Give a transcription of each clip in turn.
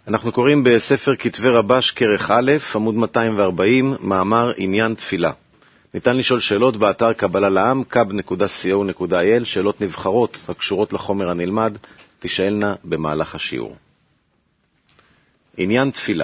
אנחנו קוראים בספר כתבי רבש כרך א', עמוד 240, מאמר עניין תפילה. ניתן לשאול שאלות באתר קבלה לעם, kab.co.il, שאלות נבחרות הקשורות לחומר הנלמד, תשאלנה במהלך השיעור. עניין תפילה.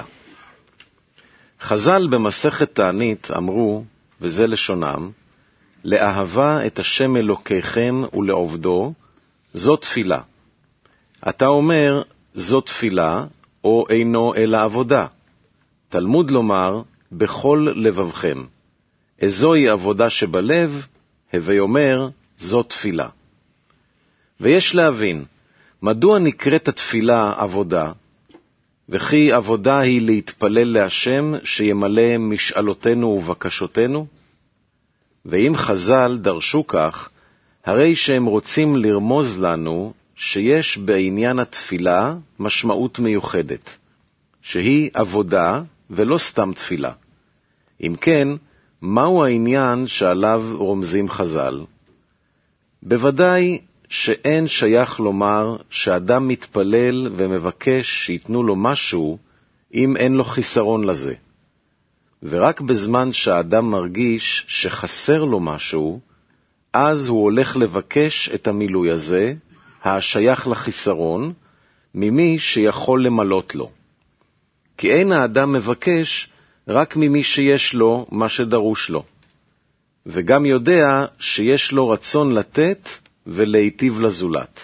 חז"ל במסכת תענית אמרו, וזה לשונם, לאהבה את השם אלוקיכם ולעובדו, זו תפילה. אתה אומר, זו תפילה, או אינו אלא עבודה. תלמוד לומר, בכל לבבכם. איזוהי עבודה שבלב, הווי אומר, זו תפילה. ויש להבין, מדוע נקראת התפילה עבודה? וכי עבודה היא להתפלל להשם שימלא משאלותינו ובקשותינו? ואם חז"ל דרשו כך, הרי שהם רוצים לרמוז לנו שיש בעניין התפילה משמעות מיוחדת, שהיא עבודה ולא סתם תפילה. אם כן, מהו העניין שעליו רומזים חז"ל? בוודאי שאין שייך לומר שאדם מתפלל ומבקש שיתנו לו משהו אם אין לו חיסרון לזה. ורק בזמן שהאדם מרגיש שחסר לו משהו, אז הוא הולך לבקש את המילוי הזה, השייך לחיסרון, ממי שיכול למלות לו. כי אין האדם מבקש רק ממי שיש לו מה שדרוש לו, וגם יודע שיש לו רצון לתת ולהיטיב לזולת.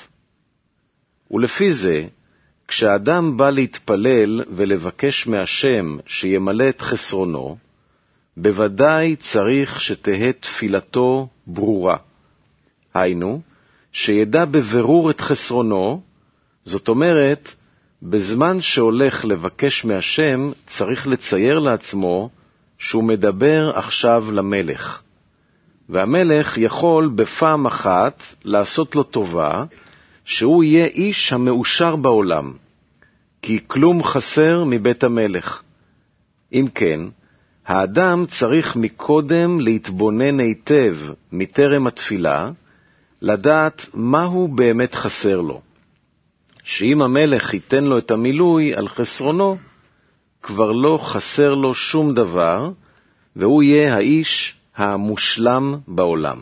ולפי זה, כשאדם בא להתפלל ולבקש מהשם שימלא את חסרונו, בוודאי צריך שתהא תפילתו ברורה. היינו, שידע בבירור את חסרונו, זאת אומרת, בזמן שהולך לבקש מהשם, צריך לצייר לעצמו שהוא מדבר עכשיו למלך. והמלך יכול בפעם אחת לעשות לו טובה, שהוא יהיה איש המאושר בעולם, כי כלום חסר מבית המלך. אם כן, האדם צריך מקודם להתבונן היטב מטרם התפילה, לדעת מהו באמת חסר לו. שאם המלך ייתן לו את המילוי על חסרונו, כבר לא חסר לו שום דבר, והוא יהיה האיש המושלם בעולם.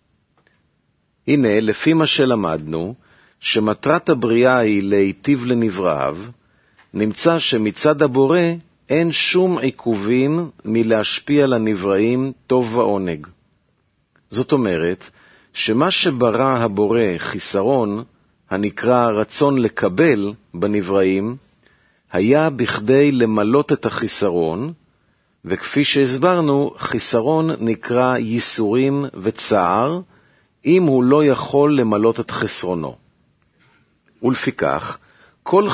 הנה, לפי מה שלמדנו, שמטרת הבריאה היא להיטיב לנבראיו, נמצא שמצד הבורא אין שום עיכובים מלהשפיע לנבראים טוב ועונג. זאת אומרת, שמה שברא הבורא חיסרון, הנקרא רצון לקבל בנבראים, היה בכדי למלות את החיסרון, וכפי שהסברנו, חיסרון נקרא ייסורים וצער, אם הוא לא יכול למלות את חסרונו. ולפיכך, כל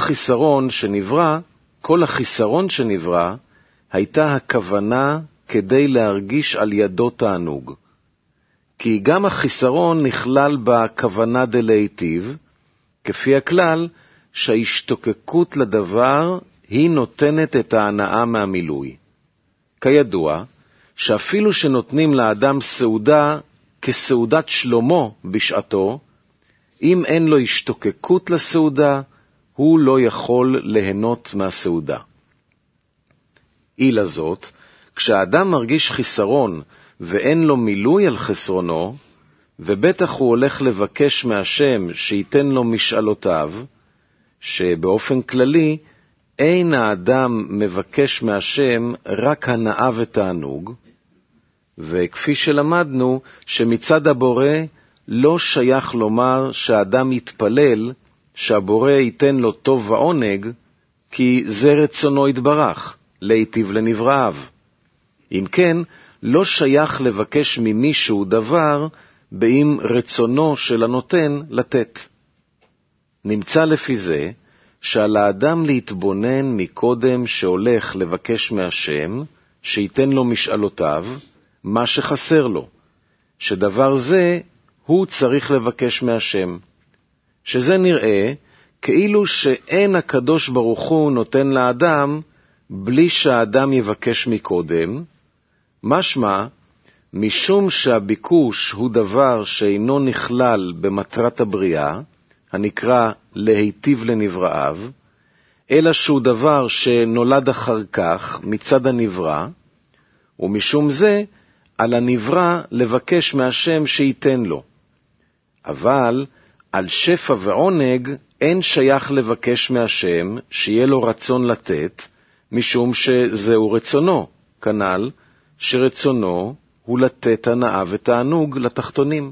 החיסרון שנברא, הייתה הכוונה כדי להרגיש על ידו תענוג. כי גם החיסרון נכלל בכוונה דלהיטיב, כפי הכלל שההשתוקקות לדבר היא נותנת את ההנאה מהמילוי. כידוע, שאפילו שנותנים לאדם סעודה כסעודת שלמה בשעתו, אם אין לו השתוקקות לסעודה, הוא לא יכול ליהנות מהסעודה. אילה זאת, כשהאדם מרגיש חיסרון ואין לו מילוי על חסרונו, ובטח הוא הולך לבקש מהשם שייתן לו משאלותיו, שבאופן כללי אין האדם מבקש מהשם רק הנאה ותענוג, וכפי שלמדנו שמצד הבורא לא שייך לומר שהאדם יתפלל שהבורא ייתן לו טוב ועונג, כי זה רצונו יתברך, להיטיב לנבראיו. אם כן, לא שייך לבקש ממישהו דבר באם רצונו של הנותן לתת. נמצא לפי זה שעל האדם להתבונן מקודם שהולך לבקש מהשם, שייתן לו משאלותיו, מה שחסר לו, שדבר זה הוא צריך לבקש מהשם. שזה נראה כאילו שאין הקדוש ברוך הוא נותן לאדם בלי שהאדם יבקש מקודם, משמע, משום שהביקוש הוא דבר שאינו נכלל במטרת הבריאה, הנקרא להיטיב לנבראיו, אלא שהוא דבר שנולד אחר כך מצד הנברא, ומשום זה על הנברא לבקש מהשם שייתן לו. אבל על שפע ועונג אין שייך לבקש מהשם שיהיה לו רצון לתת, משום שזהו רצונו, כנ"ל שרצונו הוא לתת הנאה ותענוג לתחתונים.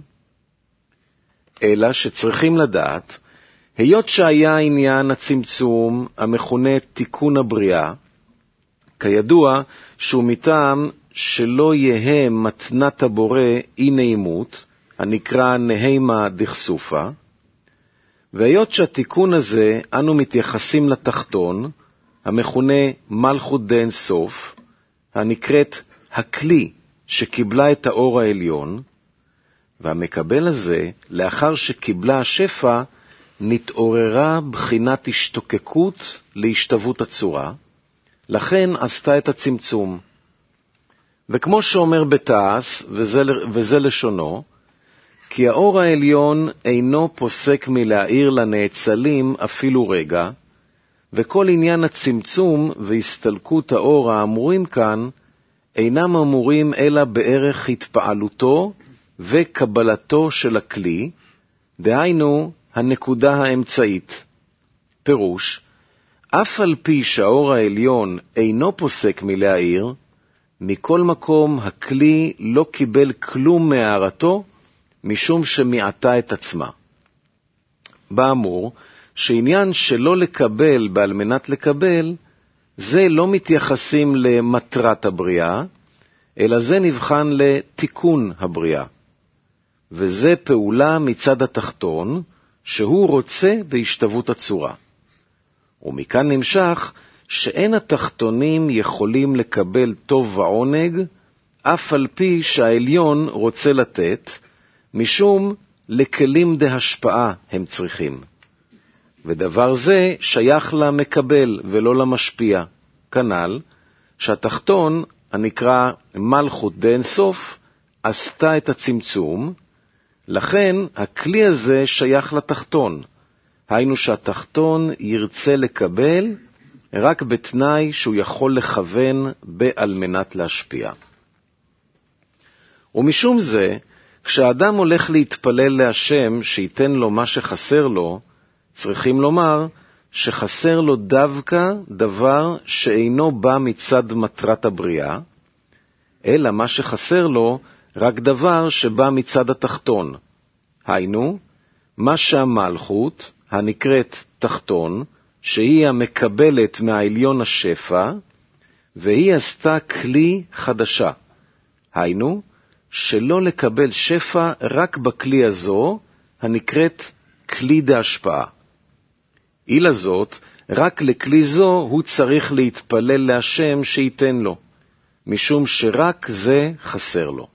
אלא שצריכים לדעת, היות שהיה עניין הצמצום המכונה תיקון הבריאה, כידוע שהוא מטעם שלא יהיה מתנת הבורא אי נעימות, הנקרא נהימה דכסופה, והיות שהתיקון הזה אנו מתייחסים לתחתון, המכונה מלכות דאין סוף, הנקראת הכלי שקיבלה את האור העליון, והמקבל הזה, לאחר שקיבלה השפע, נתעוררה בחינת השתוקקות להשתוות הצורה, לכן עשתה את הצמצום. וכמו שאומר בתעש, וזה לשונו, כי האור העליון אינו פוסק מלהאיר לנאצלים אפילו רגע, וכל עניין הצמצום והסתלקות האור האמורים כאן, אינם אמורים אלא בערך התפעלותו וקבלתו של הכלי, דהיינו הנקודה האמצעית. פירוש, אף על פי שהאור העליון אינו פוסק מלהאיר, מכל מקום הכלי לא קיבל כלום מהארתו, משום שמיעטה את עצמה. באמור, שעניין שלא לקבל בעל מנת לקבל, זה לא מתייחסים למטרת הבריאה, אלא זה נבחן לתיקון הבריאה. וזה פעולה מצד התחתון, שהוא רוצה בהשתוות הצורה. ומכאן נמשך שאין התחתונים יכולים לקבל טוב ועונג, אף על פי שהעליון רוצה לתת, משום לכלים דהשפעה הם צריכים. ודבר זה שייך למקבל ולא למשפיע. כנ"ל, שהתחתון, הנקרא מלכות דאין סוף, עשתה את הצמצום, לכן הכלי הזה שייך לתחתון. היינו שהתחתון ירצה לקבל רק בתנאי שהוא יכול לכוון בעל מנת להשפיע. ומשום זה, כשאדם הולך להתפלל להשם שייתן לו מה שחסר לו, צריכים לומר שחסר לו דווקא דבר שאינו בא מצד מטרת הבריאה, אלא מה שחסר לו רק דבר שבא מצד התחתון. היינו, מה שהמלכות, הנקראת תחתון, שהיא המקבלת מהעליון השפע, והיא עשתה כלי חדשה. היינו, שלא לקבל שפע רק בכלי הזו, הנקראת כלי דהשפעה. אילה זאת, רק לכלי זו הוא צריך להתפלל להשם שייתן לו, משום שרק זה חסר לו.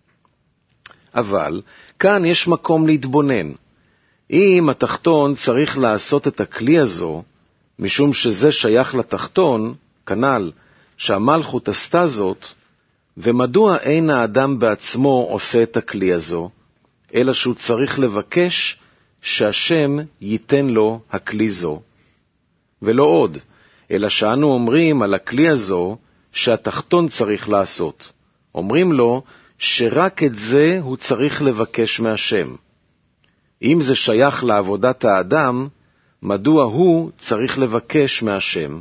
אבל כאן יש מקום להתבונן. אם התחתון צריך לעשות את הכלי הזו, משום שזה שייך לתחתון, כנ"ל שהמלכות עשתה זאת, ומדוע אין האדם בעצמו עושה את הכלי הזו, אלא שהוא צריך לבקש שהשם ייתן לו הכלי זו. ולא עוד, אלא שאנו אומרים על הכלי הזו שהתחתון צריך לעשות. אומרים לו שרק את זה הוא צריך לבקש מהשם. אם זה שייך לעבודת האדם, מדוע הוא צריך לבקש מהשם?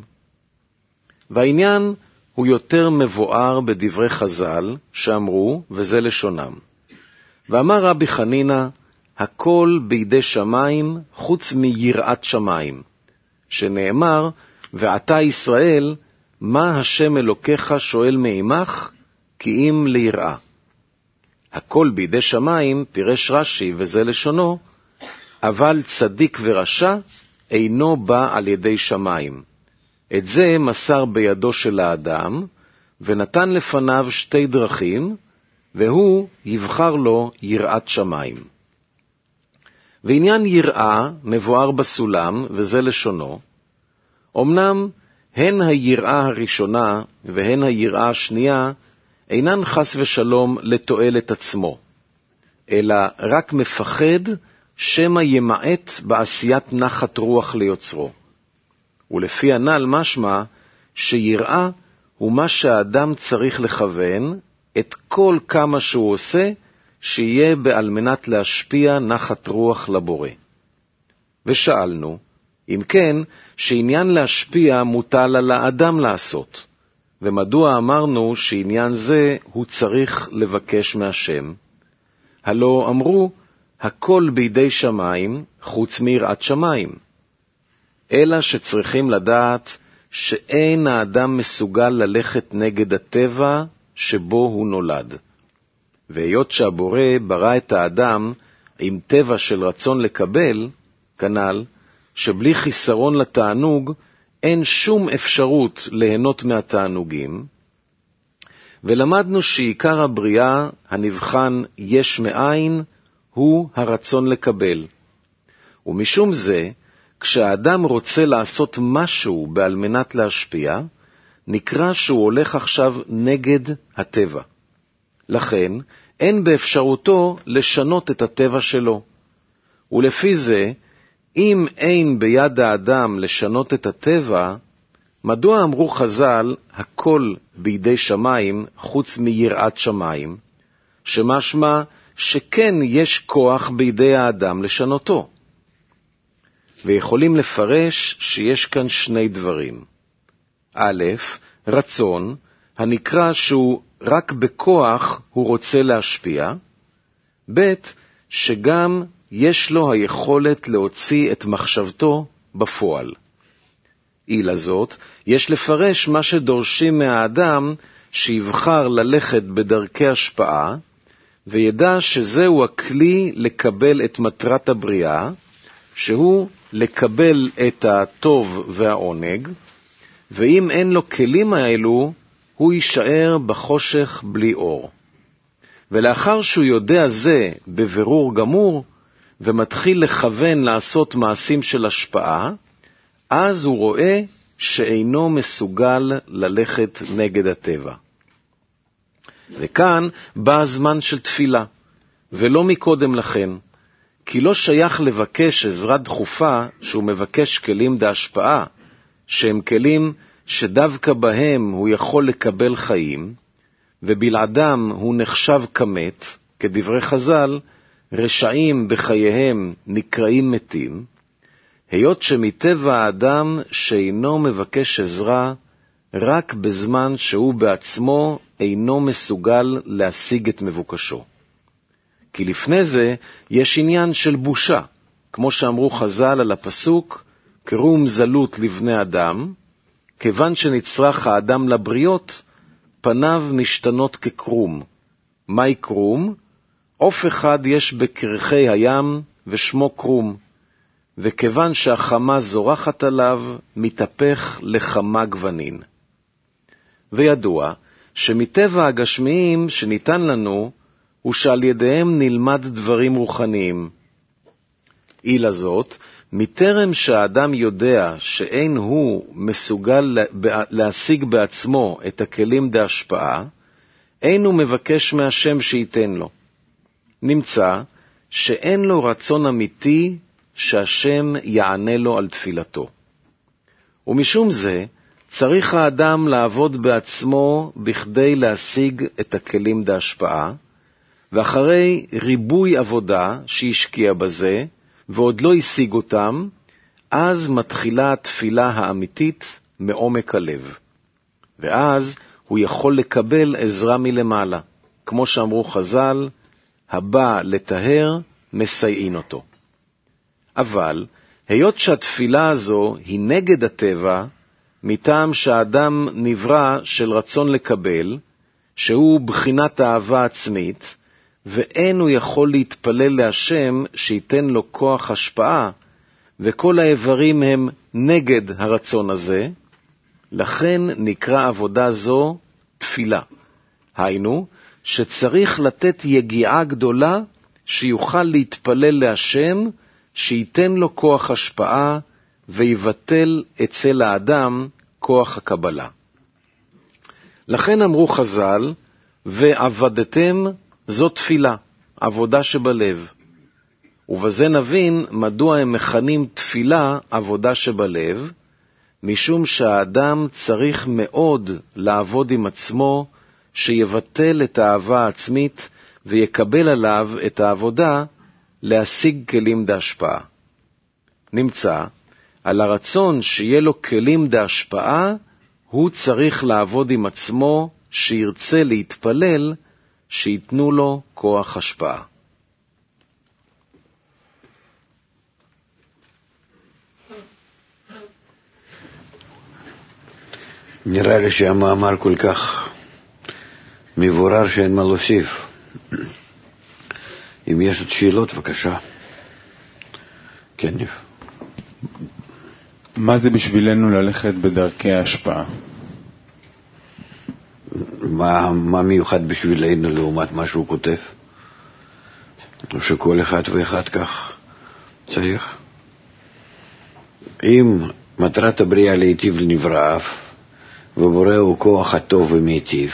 והעניין הוא יותר מבואר בדברי חז"ל שאמרו, וזה לשונם. ואמר רבי חנינא, הכל בידי שמיים חוץ מיראת שמיים, שנאמר, ועתה ישראל, מה השם אלוקיך שואל מעמך, כי אם ליראה. הכל בידי שמיים, פירש רש"י, וזה לשונו, אבל צדיק ורשע אינו בא על ידי שמיים. את זה מסר בידו של האדם, ונתן לפניו שתי דרכים, והוא יבחר לו יראת שמיים. ועניין יראה מבואר בסולם, וזה לשונו, אמנם הן היראה הראשונה והן היראה השנייה אינן חס ושלום לתועלת עצמו, אלא רק מפחד שמא ימעט בעשיית נחת רוח ליוצרו. ולפי הנ"ל משמע שיראה הוא מה שהאדם צריך לכוון את כל כמה שהוא עושה, שיהיה על מנת להשפיע נחת רוח לבורא. ושאלנו, אם כן, שעניין להשפיע מוטל על האדם לעשות, ומדוע אמרנו שעניין זה הוא צריך לבקש מהשם? הלא אמרו, הכל בידי שמיים חוץ מיראת שמיים. אלא שצריכים לדעת שאין האדם מסוגל ללכת נגד הטבע שבו הוא נולד. והיות שהבורא ברא את האדם עם טבע של רצון לקבל, כנ"ל, שבלי חיסרון לתענוג אין שום אפשרות ליהנות מהתענוגים, ולמדנו שעיקר הבריאה הנבחן יש מאין הוא הרצון לקבל. ומשום זה, כשהאדם רוצה לעשות משהו בעל מנת להשפיע, נקרא שהוא הולך עכשיו נגד הטבע. לכן, אין באפשרותו לשנות את הטבע שלו. ולפי זה, אם אין ביד האדם לשנות את הטבע, מדוע אמרו חז"ל, הכל בידי שמיים חוץ מיראת שמיים, שמשמע שכן יש כוח בידי האדם לשנותו. ויכולים לפרש שיש כאן שני דברים. א', רצון, הנקרא שהוא רק בכוח הוא רוצה להשפיע. ב', שגם יש לו היכולת להוציא את מחשבתו בפועל. אילה זאת, יש לפרש מה שדורשים מהאדם שיבחר ללכת בדרכי השפעה, וידע שזהו הכלי לקבל את מטרת הבריאה, שהוא לקבל את הטוב והעונג, ואם אין לו כלים האלו, הוא יישאר בחושך בלי אור. ולאחר שהוא יודע זה בבירור גמור, ומתחיל לכוון לעשות מעשים של השפעה, אז הוא רואה שאינו מסוגל ללכת נגד הטבע. וכאן בא הזמן של תפילה, ולא מקודם לכן, כי לא שייך לבקש עזרה דחופה שהוא מבקש כלים בהשפעה, שהם כלים שדווקא בהם הוא יכול לקבל חיים, ובלעדם הוא נחשב כמת, כדברי חז"ל, רשעים בחייהם נקראים מתים, היות שמטבע האדם שאינו מבקש עזרה רק בזמן שהוא בעצמו אינו מסוגל להשיג את מבוקשו. כי לפני זה יש עניין של בושה, כמו שאמרו חז"ל על הפסוק, קרום זלות לבני אדם, כיוון שנצרך האדם לבריות, פניו משתנות כקרום. מהי קרום? עוף אחד יש בקרחי הים ושמו קרום, וכיוון שהחמה זורחת עליו, מתהפך לחמה גוונין. וידוע שמטבע הגשמיים שניתן לנו, הוא שעל ידיהם נלמד דברים רוחניים. אילה זאת, מטרם שהאדם יודע שאין הוא מסוגל להשיג בעצמו את הכלים בהשפעה, אין הוא מבקש מהשם שייתן לו. נמצא שאין לו רצון אמיתי שהשם יענה לו על תפילתו. ומשום זה צריך האדם לעבוד בעצמו בכדי להשיג את הכלים בהשפעה, ואחרי ריבוי עבודה שהשקיע בזה, ועוד לא השיג אותם, אז מתחילה התפילה האמיתית מעומק הלב. ואז הוא יכול לקבל עזרה מלמעלה, כמו שאמרו חז"ל, הבא לטהר מסייעין אותו. אבל היות שהתפילה הזו היא נגד הטבע, מטעם שהאדם נברא של רצון לקבל, שהוא בחינת אהבה עצמית, ואין הוא יכול להתפלל להשם שייתן לו כוח השפעה, וכל האיברים הם נגד הרצון הזה, לכן נקרא עבודה זו תפילה. היינו, שצריך לתת יגיעה גדולה שיוכל להתפלל להשם, שייתן לו כוח השפעה, ויבטל אצל האדם כוח הקבלה. לכן אמרו חז"ל, ועבדתם זו תפילה, עבודה שבלב. ובזה נבין מדוע הם מכנים תפילה עבודה שבלב, משום שהאדם צריך מאוד לעבוד עם עצמו, שיבטל את האהבה העצמית ויקבל עליו את העבודה להשיג כלים דהשפעה. נמצא, על הרצון שיהיה לו כלים דהשפעה, הוא צריך לעבוד עם עצמו, שירצה להתפלל, שיתנו לו כוח השפעה. נראה לי שהמאמר כל כך מבורר שאין מה להוסיף. אם יש עוד שאלות, בבקשה. כן, ניב. מה זה בשבילנו ללכת בדרכי ההשפעה? מה מיוחד בשבילנו לעומת מה שהוא כותב? או שכל אחד ואחד כך צריך? אם מטרת הבריאה להיטיב לנבראיו, ובורא הוא כוח הטוב ומיטיב,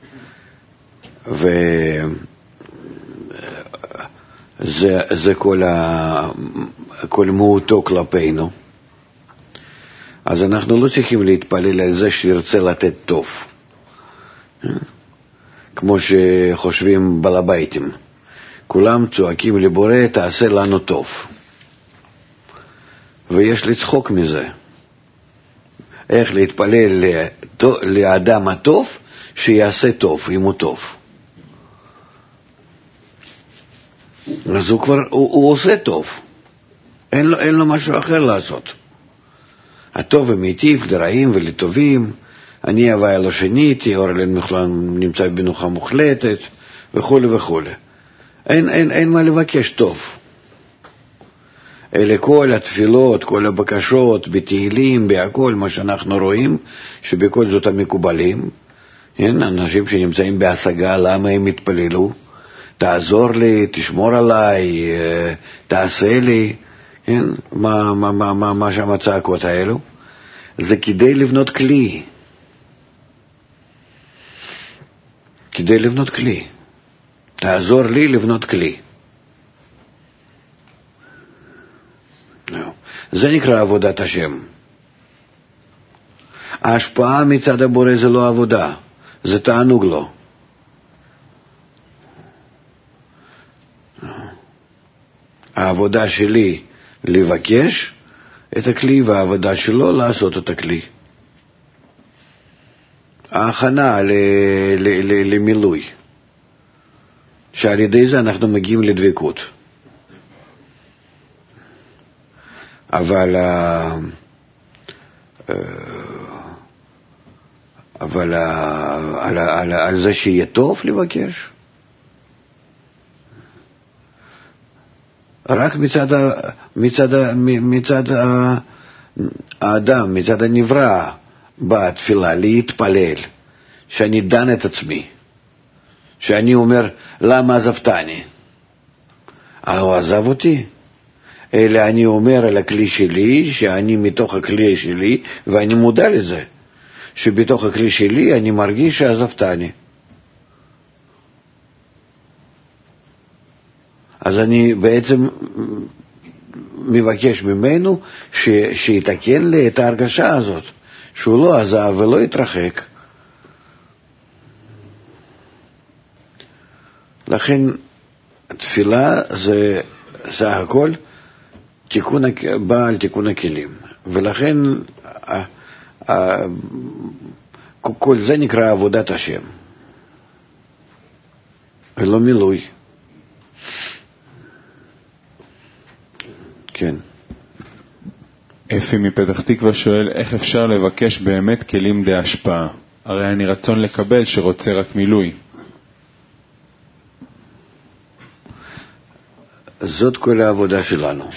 וזה כל מהותו כלפינו, אז אנחנו לא צריכים להתפלל על זה שירצה לתת טוב, כמו שחושבים בעל הביתים. כולם צועקים לבורא, תעשה לנו טוב, ויש לצחוק מזה. איך להתפלל לאדם הטוב שיעשה טוב, אם הוא טוב. אז הוא עושה טוב, אין לו משהו אחר לעשות. הטוב ומיטיב לרעים ולטובים, אני הווה אלו שניתי, אור אלן נמצא בנוחה מוחלטת, וכו' וכו'. אין מה לבקש טוב. אלה כל התפילות, כל הבקשות, בתהילים, בהכל מה שאנחנו רואים, שבכל זאת המקובלים, אנשים שנמצאים בהשגה, למה הם התפללו? תעזור לי, תשמור עליי, תעשה לי, מה שם הצעקות האלו? זה כדי לבנות כלי. כדי לבנות כלי. תעזור לי לבנות כלי. זה נקרא עבודת השם. ההשפעה מצד הבורא זה לא עבודה, זה תענוג לו. העבודה שלי לבקש את הכלי, והעבודה שלו לעשות את הכלי. ההכנה למילוי, שעל ידי זה אנחנו מגיעים לדבקות. אבל על זה שיהיה טוב לבקש, רק מצד האדם, מצד הנברא, באה תפילה להתפלל, שאני דן את עצמי, שאני אומר, למה עזבתני? הוא עזב אותי? אלא אני אומר על הכלי שלי, שאני מתוך הכלי שלי, ואני מודע לזה, שבתוך הכלי שלי אני מרגיש שעזבתני. אז אני בעצם מבקש ממנו שיתקן לי את ההרגשה הזאת, שהוא לא עזב ולא התרחק. לכן תפילה זה הכל בא על תיקון הכלים, ולכן כל זה נקרא עבודת השם ולא מילוי. כן. אפי מפתח תקווה שואל, איך אפשר לבקש באמת כלים די השפעה? הרי אני רצון לקבל שרוצה רק מילוי. זאת כל העבודה שלנו,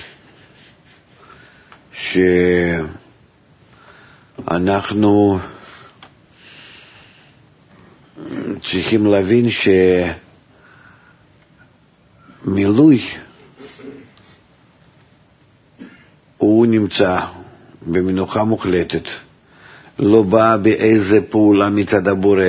שאנחנו צריכים להבין שמילוי הוא נמצא במנוחה מוחלטת, לא בא באיזה פעולה מצד הבורא,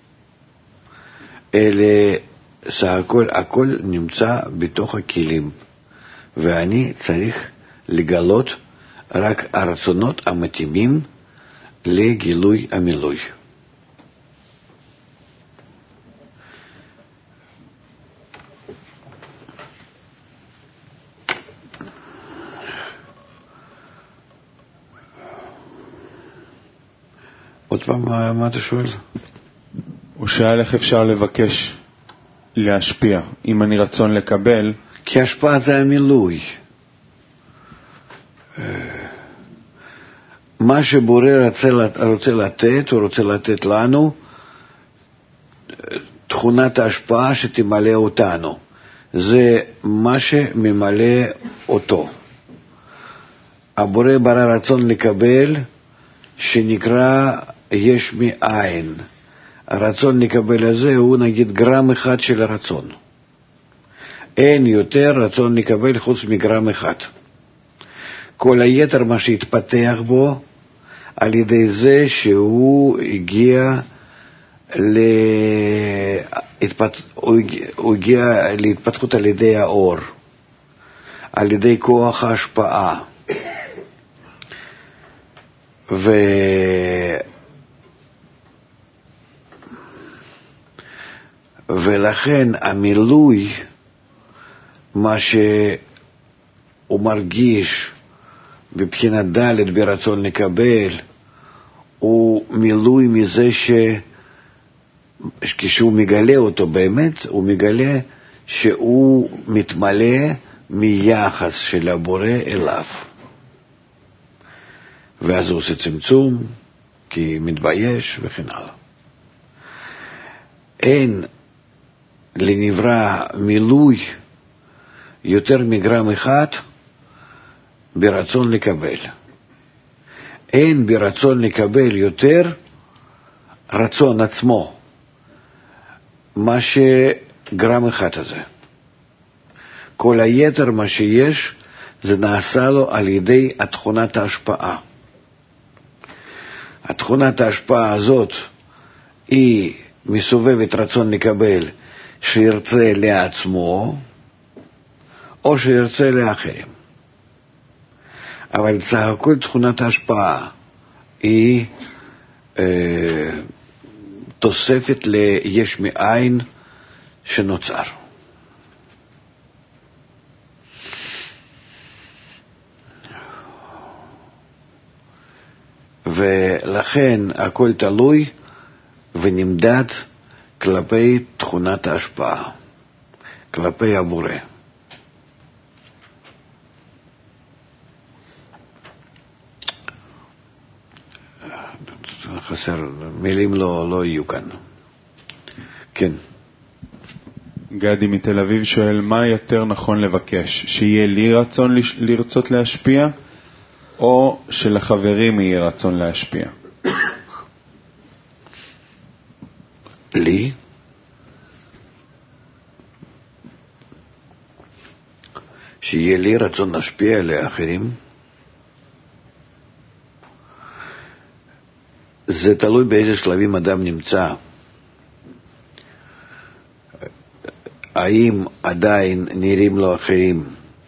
אלא הכל נמצא בתוך הכלים, ואני צריך לגלות רק הרצונות המתאימים לגילוי המילוי. עוד פעם, מה אתה שואל? הוא שאל איך אפשר לבקש להשפיע, אם אני רצון לקבל. כי השפעה זה המילוי. מה שבורא רוצה לתת, הוא רוצה לתת לנו תכונת ההשפעה שתמלא אותנו. זה מה שממלא אותו. הבורא ברא רצון לקבל, שנקרא יש מאין. הרצון לקבל הזה הוא נגיד גרם אחד של הרצון. אין יותר רצון לקבל חוץ מגרם אחד. כל היתר מה שהתפתח בו על ידי זה שהוא הגיע להתפתחות על ידי האור, על ידי כוח ההשפעה. ולכן המילוי, מה שהוא מרגיש בבחינת ד' ברצון לקבל, הוא מילוי מזה כשהוא מגלה אותו באמת, הוא מגלה שהוא מתמלא מיחס של הבורא אליו. ואז הוא עושה צמצום, כי מתבייש וכן הלאה. אין לנברא מילוי יותר מגרם אחד ברצון לקבל. אין ברצון לקבל יותר רצון עצמו, מה שגרם אחד הזה. כל היתר מה שיש זה נעשה לו על ידי תכונת ההשפעה. התכונת ההשפעה הזאת היא מסובבת רצון לקבל שירצה לעצמו או שירצה לאחרים. אבל סך הכל תכונת ההשפעה היא תוספת ליש מאין שנוצר. ולכן הכל תלוי ונמדד כלפי תכונת ההשפעה, כלפי הבורא. חסר, מילים לא יהיו כאן. כן. גדי מתל אביב שואל, מה יותר נכון לבקש? שיהיה לי רצון לרצות להשפיע, או שלחברים יהיה רצון להשפיע? לי? שיהיה לי רצון להשפיע לאחרים? זה תלוי באיזה שלבים אדם נמצא. האם עדיין נראים לו אחרים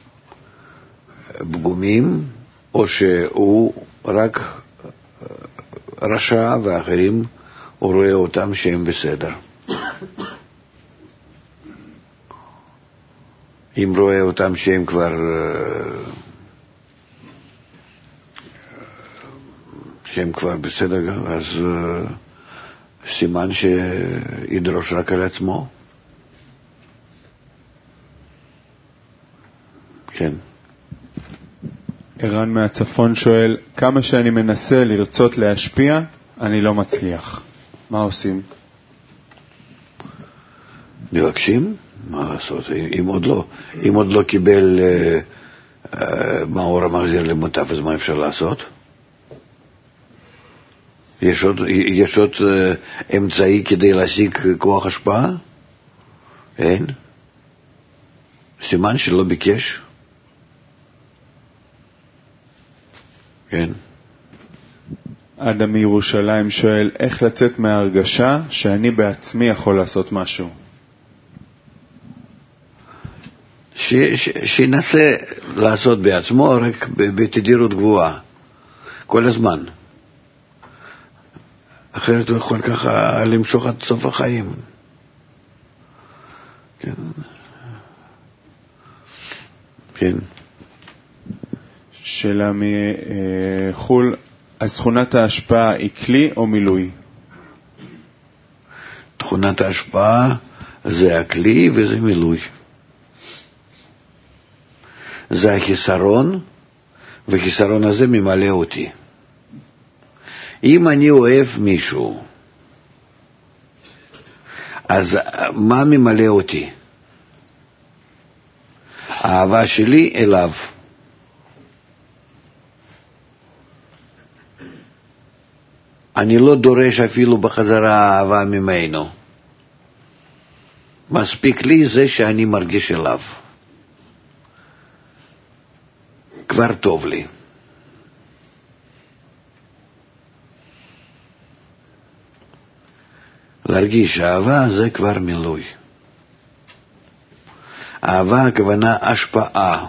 פגומים, או שהוא רק רשע ואחרים הוא רואה אותם שהם בסדר. אם רואה אותם שהם כבר בסדר, אז סימן שידרוש רק על עצמו. כן. ערן מהצפון שואל, כמה שאני מנסה לרצות להשפיע, אני לא מצליח. מה עושים? מבקשים? מה לעשות? אם עוד לא קיבל מאור המחזיר למוטף, אז מה אפשר לעשות? יש עוד אמצעי כדי להשיג כוח השפעה? אין. סימן שלא ביקש. כן. אדם מירושלים שואל, איך לצאת מההרגשה שאני בעצמי יכול לעשות משהו? שינסה לעשות בעצמו, רק בתדירות גבוהה, כל הזמן. אחרת הוא יכול ככה למשוך עד סוף החיים. כן. כן. שאלה מחול, אז תכונת ההשפעה היא כלי או מילוי? תכונת ההשפעה זה הכלי וזה מילוי. זה החיסרון, והחיסרון הזה ממלא אותי. אם אני אוהב מישהו, אז מה ממלא אותי? האהבה שלי אליו. אני לא דורש אפילו בחזרה אהבה ממנו. מספיק לי זה שאני מרגיש אליו. כבר טוב לי. להרגיש אהבה זה כבר מילוי. אהבה הכוונה השפעה.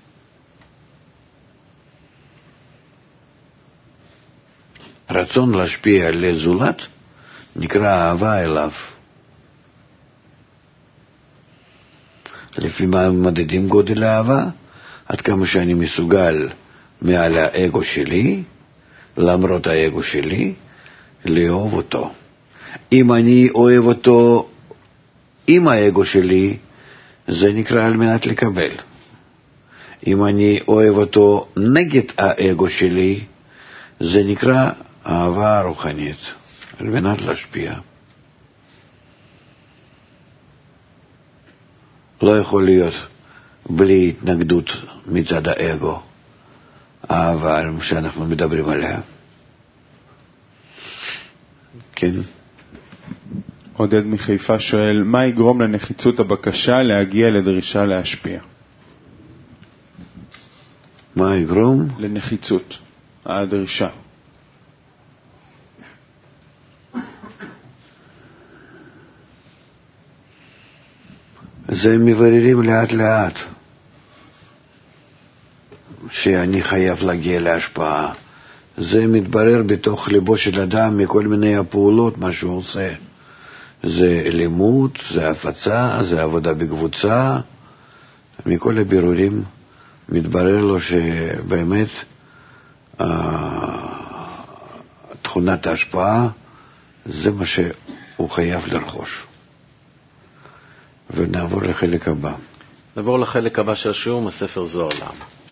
רצון להשפיע על זולת נקרא אהבה אליו. לפי מה מדדים גודל האהבה? עד כמה שאני מסוגל מעל האגו שלי, למרות האגו שלי, לאהוב אותו. אם אני אוהב אותו עם האגו שלי, זה נקרא על מנת לקבל. אם אני אוהב אותו נגד האגו שלי, זה נקרא אהבה רוחנית, על מנת להשפיע. לא יכול להיות בלי התנגדות מצד האגו, האהבה שאנחנו מדברים עליה. כן. עודד מחיפה שואל, מה יגרום לנחיצות הבקשה להגיע לדרישה להשפיע? מה יגרום? לנחיצות הדרישה. זה מבררים לאט לאט שאני חייב להגיע להשפעה. זה מתברר בתוך ליבו של אדם מכל מיני הפעולות, מה שהוא עושה. זה לימוד, זה הפצה, זה עבודה בקבוצה. מכל הבירורים מתברר לו שבאמת תכונת ההשפעה זה מה שהוא חייב לרכוש. ונעבור לחלק הבא. נעבור לחלק הבא של השיעור, מספר זוהר לעם.